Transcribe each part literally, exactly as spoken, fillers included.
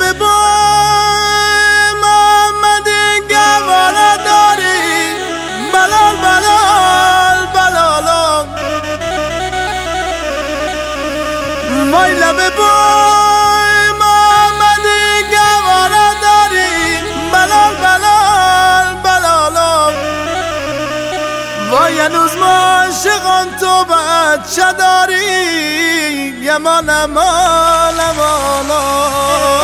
لب بای محمدی گواره داری بلال بلال بلالان وای لب بای محمدی گواره داری بلال بلال بلالان وای هنوز ما عاشقان تو بچه داری یمان امان امان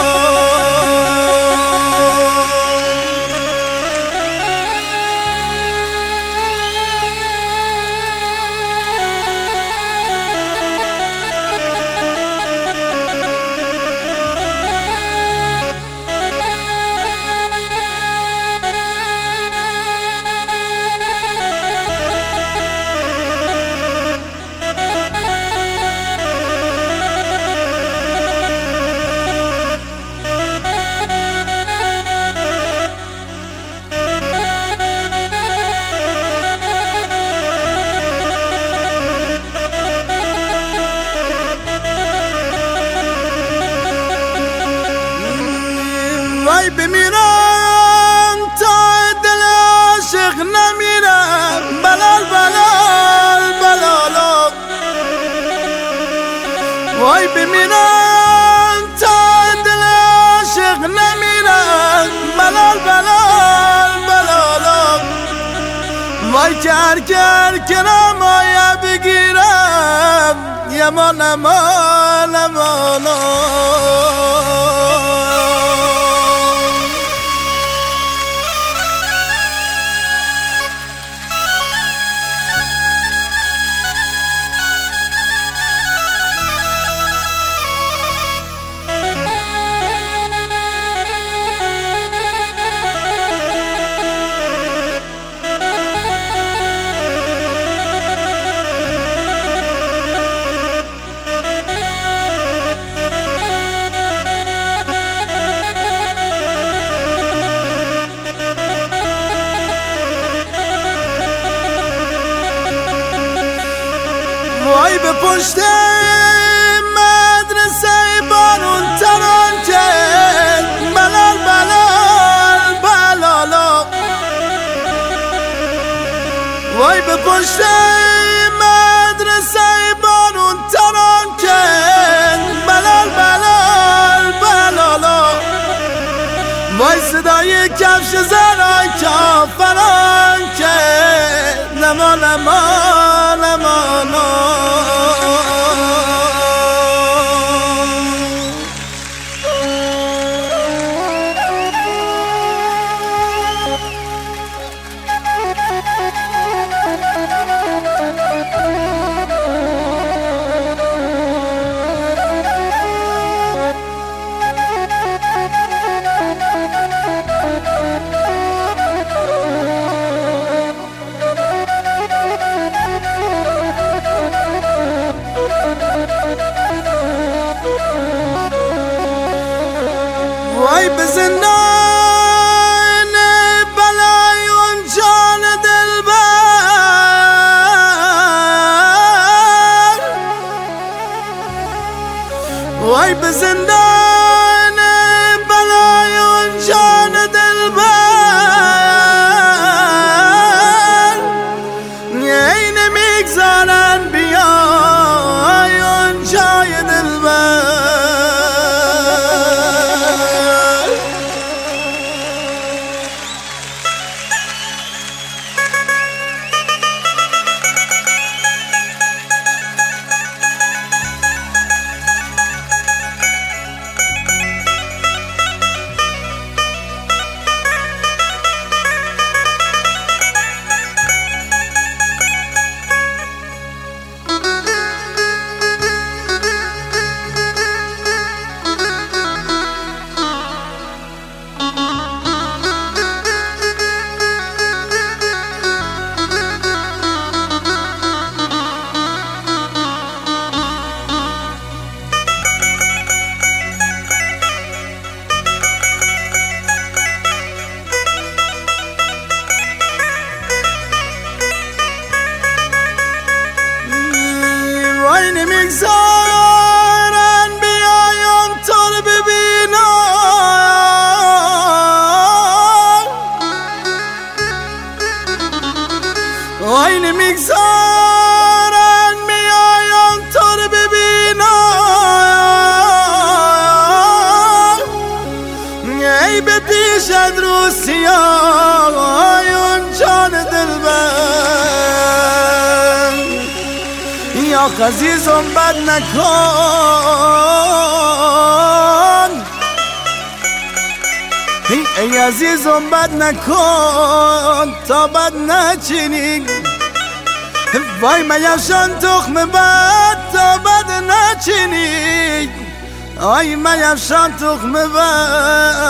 وای بمیرم تا دل عاشق نمیرم بلال بلال بلالا وای بمیرم تا دل عاشق نمیرم بلال بلال بلالا وای کر کر کرم آیا بگیرم یمان امان امان وای به پشت مدرسه بارون تران که بلال بلال بلالا وای به پشت مدرسه بارون تران که بلال بلال بلالا وای صدای کفش زنان کافران که نمان نمان نمان وای به زندان بلای اون جان دلبر وای به زندان بلای اون جان دلبر ای نمیگذارن بیای اون جای دلبر ای به پیش رو سیاهون جان دلبر یا عزیزم بد نکن ای عزیزم بد نکن تا بد نچینی وای میفشان تخم بد تا بد نچینی آی میفشان تخم بد